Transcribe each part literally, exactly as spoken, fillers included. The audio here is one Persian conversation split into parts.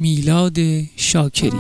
میلاد شاکری.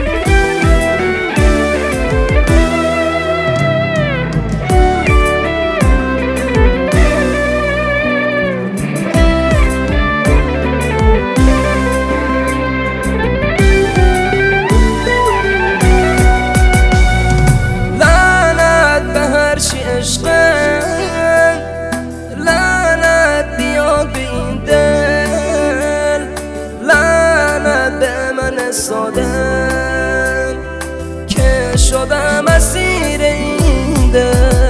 سادم که شدم اسیر این دل.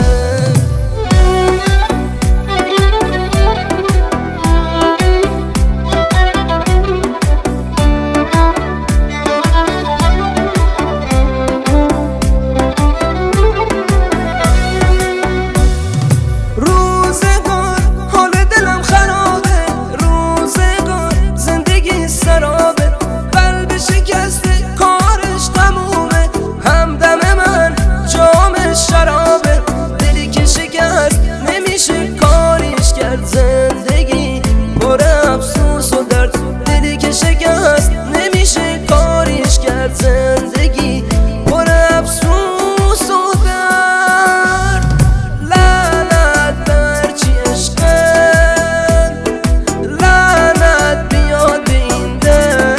روزگار حال دلم خرابه، روزگار زندگی سرابه، شکسته کارش تمومه، همدم من جام شرابه، دلی که شکست نمیشه کاریش کرد، زندگی پر افسوس و درد، دلی که شکست نمیشه کاریش کرد، زندگی پر افسوس و درد. لعنت بر چی عشقت، لعنت بیاد به این دل،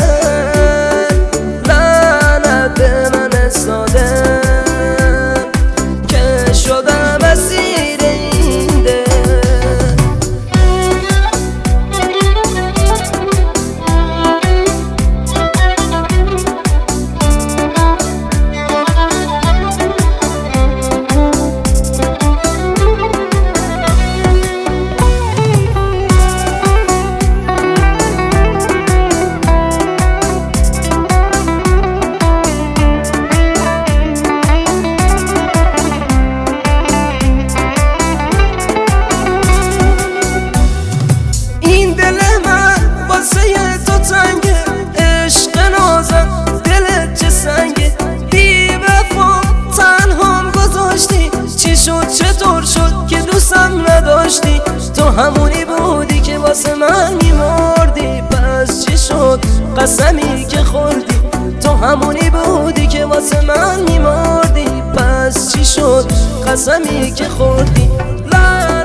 به من سادم که شدم اسیر این دل. عشق نازم دلت چه سنگه، بی وفا تنهام گذاشتی، چی شد چطور شد که دوستم نداشتی، تو همونی بودی که واسه من میمردی، پس چی شد قسمی که خوردی، تو همونی بودی که واسه من میمردی، پس چی شد قسمی که خوردی.